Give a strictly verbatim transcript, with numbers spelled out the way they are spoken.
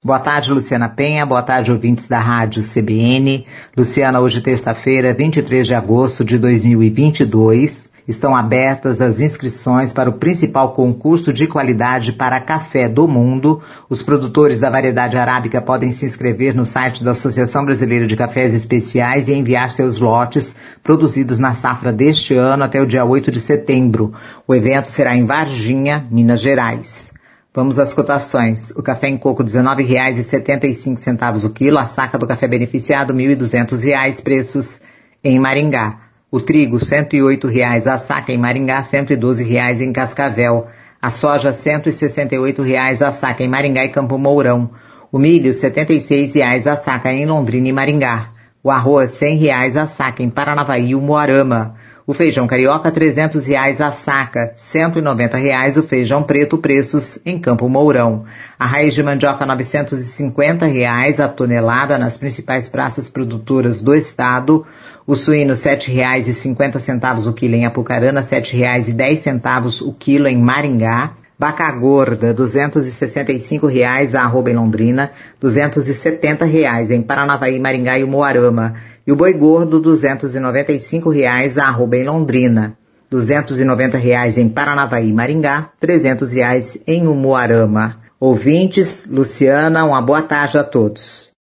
Boa tarde, Luciana Penha. Boa tarde, ouvintes da Rádio C B N. Luciana, hoje terça-feira, vinte e três de agosto de dois mil e vinte e dois, estão abertas as inscrições para o principal concurso de qualidade para café do mundo. Os produtores da variedade arábica podem se inscrever no site da Associação Brasileira de Cafés Especiais e enviar seus lotes produzidos na safra deste ano até o dia oito de setembro. O evento será em Varginha, Minas Gerais. Vamos às cotações. O café em coco dezenove reais e setenta e cinco centavos o quilo, a saca do café beneficiado mil e duzentos reais, preços em Maringá. O trigo cento e oito reais a saca em Maringá, cento e doze reais em Cascavel. A soja cento e sessenta e oito reais a saca em Maringá e Campo Mourão. O milho setenta e seis reais a saca em Londrina e Maringá. O arroz cem reais a saca em Paranavaí e Umuarama. O feijão carioca trezentos reais a saca, cento e noventa reais o feijão preto, preços em Campo Mourão. A raiz de mandioca novecentos e cinquenta reais a tonelada nas principais praças produtoras do estado. O suíno sete reais e cinquenta centavos o quilo em Apucarana, sete reais e dez centavos o quilo em Maringá. Vaca gorda, duzentos e sessenta e cinco reais a arroba em Londrina, duzentos e setenta reais em Paranavaí, Maringá e Umuarama. E o boi gordo, duzentos e noventa e cinco reais a arroba em Londrina, duzentos e noventa reais em Paranavaí, Maringá, trezentos reais em Umuarama. Ouvintes, Luciana, uma boa tarde a todos.